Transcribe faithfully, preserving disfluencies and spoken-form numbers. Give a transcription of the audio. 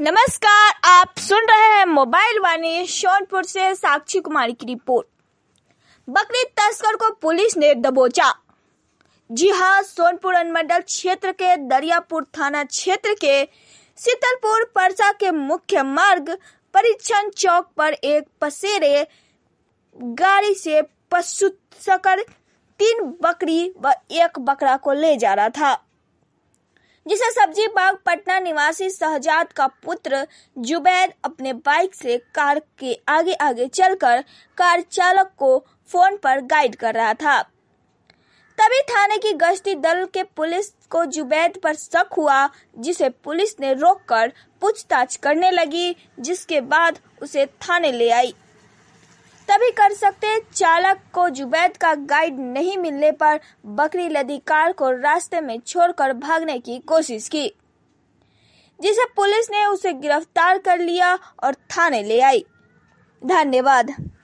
नमस्कार, आप सुन रहे हैं मोबाइल वाणी सोनपुर से साक्षी कुमारी की रिपोर्ट। बकरी तस्कर को पुलिस ने दबोचा। जी हां, सोनपुर अनुमंडल क्षेत्र के दरियापुर थाना क्षेत्र के शीतलपुर परसा के मुख्य मार्ग परीक्षण चौक पर एक पसेरे गाड़ी से पशु तस्कर तीन बकरी व एक बकरा को ले जा रहा था, जिसे सब्जी बाग पटना निवासी शहजाद का पुत्र जुबैद अपने बाइक से कार के आगे आगे चलकर कार चालक को फोन पर गाइड कर रहा था। तभी थाने की गश्ती दल के पुलिस को जुबैद पर शक हुआ, जिसे पुलिस ने रोककर पूछताछ करने लगी, जिसके बाद उसे थाने ले आई। तभी कर सकते चालक को जुबैद का गाइड नहीं मिलने पर बकरी लदी कार को रास्ते में छोड़कर भागने की कोशिश की, जिसे पुलिस ने उसे गिरफ्तार कर लिया और थाने ले आई। धन्यवाद।